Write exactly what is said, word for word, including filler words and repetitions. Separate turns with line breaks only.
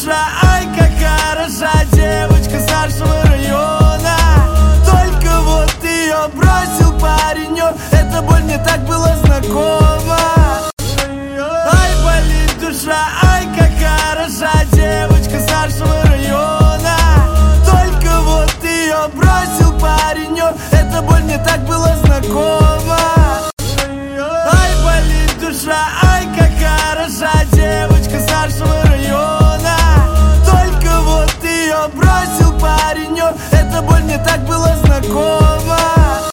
душа, ай, как хороша девочка старшего района. Только вот ее бросил паренек, эта боль мне так была знакома. Ай, болит душа, ай, как хороша девочка старшего района. Только вот ее бросил паренек, эта боль мне так была знакома. Ай, болит душа, ай, как хороша девочка старшего района. Только вот ее бросил паренек, эта боль мне так была знакома.